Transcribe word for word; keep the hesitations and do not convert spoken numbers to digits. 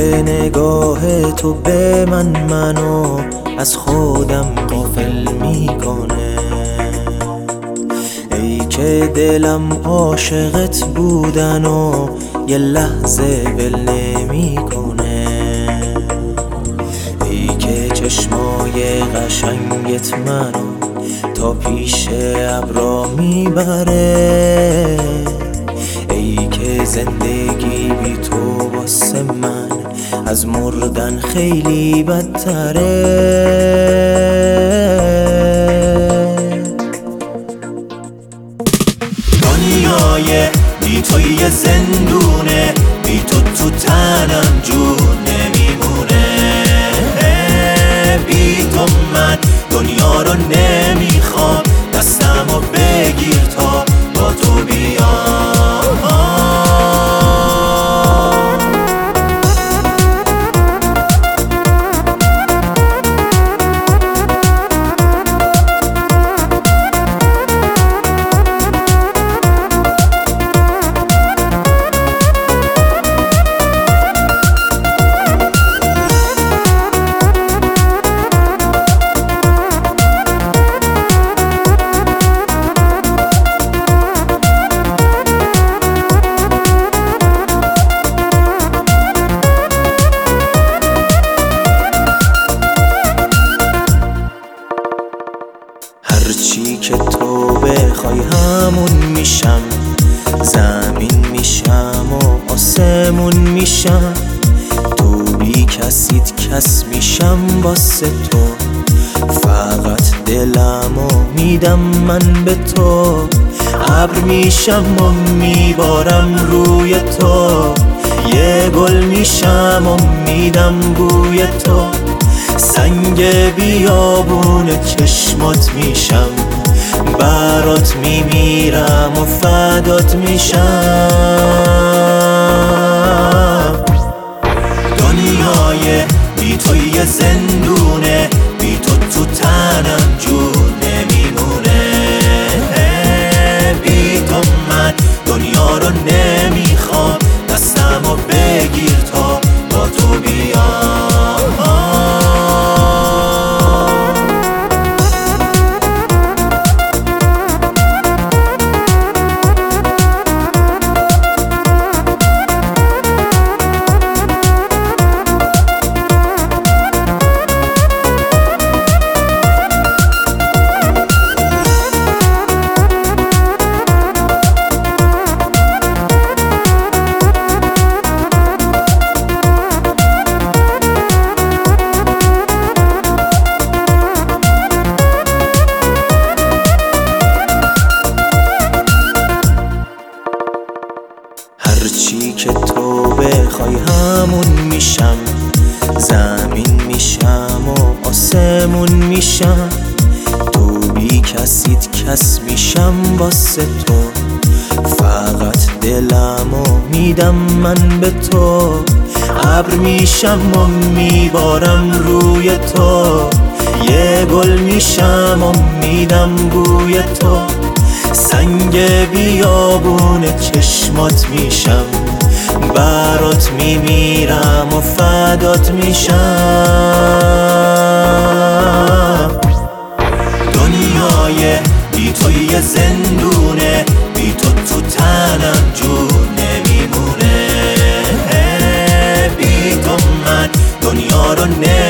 نگاه تو به من منو از خودم غافل میکنه. ای که دلم عاشقت بودن و یه لحظه ول نمیکنه. ای که چشمای قشنگت منو تا پیش ابرا میبره. ای که زندگی بی تو واسه من از مردن خیلی بدتره. دنیای بی تو یه زندونه، بی تو تو تنم جون نمیمونه. بی تو من دنیا رو نمیخوام، دستمو بگیر تا با تو بیام. هرچی که تو بخوای همون میشم، زمین میشم و آسمون میشم. تو بی کسیت کس میشم واسه تو، فقط دلمو میدم من به تو. ابر میشم و میبارم روی تو، یه گل میشم و میدم بوی تو. سنگ بیابون چشمات میشم، برات میمیرم و فدات میشم. دنیای بی تو یه زندونه، بی تو تو تنم جون نمیمونه. بی تو من دنیا رو نمیخوام، دستمو بگیر تا با تو بیام. هرچی که تو بخوای همون میشم، زمین میشم و آسمون میشم. تو بی کسیت کس میشم واسه تو، فقط دلمو میدم من به تو. ابر میشم و میبارم روی تو، یه گل میشم و میدم بوی تو. سنگ بیابون چشمات میشم، برات میمیرم و فدات میشم. دنیای بی تو یه زندونه، بی تو تو تنم جون نمیمونه. بی تو من دنیا رو نمیمونه.